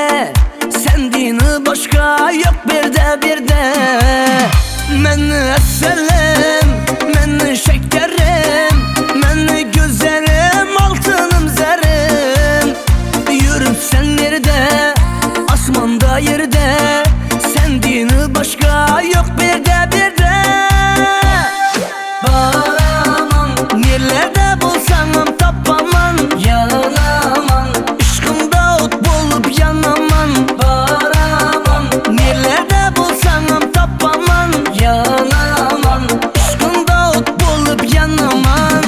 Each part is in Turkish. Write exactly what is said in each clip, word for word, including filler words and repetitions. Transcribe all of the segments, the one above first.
sendini başka yok bir de bir de. Meni eselim, meni şekerim, meni güzelim, altınım zerim. Yürüp sen nerede, asmanda yerde, sendini başka yok bir de bir de. Bağlamam, nerelerde bulsam tapamam, yanamam, aşkımda ot bulup yanamam. Bağlamam, nerelerde bulsam tapamam, yanamam, aşkımda ot bulup yanamam.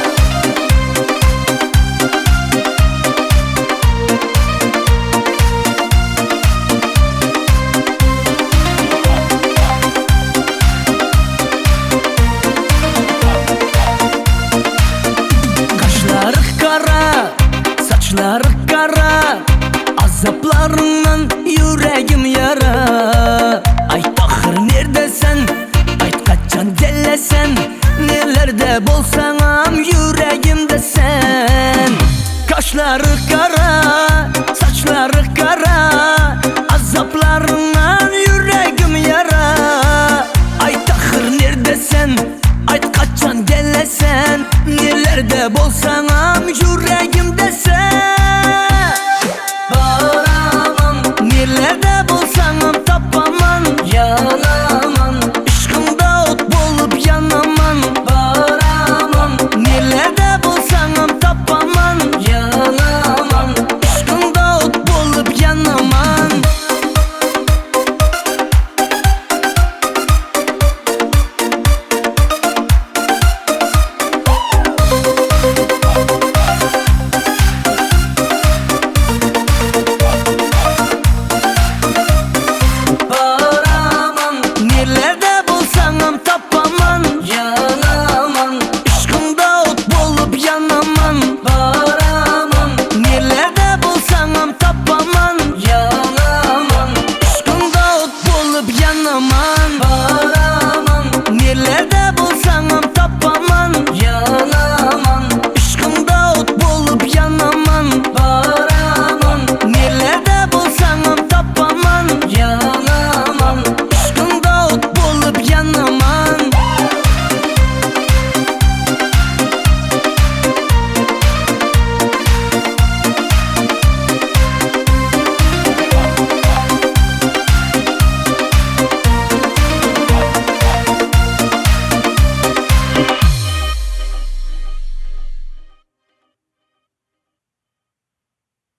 Saçları kara, azaplarından yüreğim yara. Ay Tahir neredesin? Ayt kaçan gelesen, nelerde bolsam yüreğimde sen. Kaşları kara, saçları kara,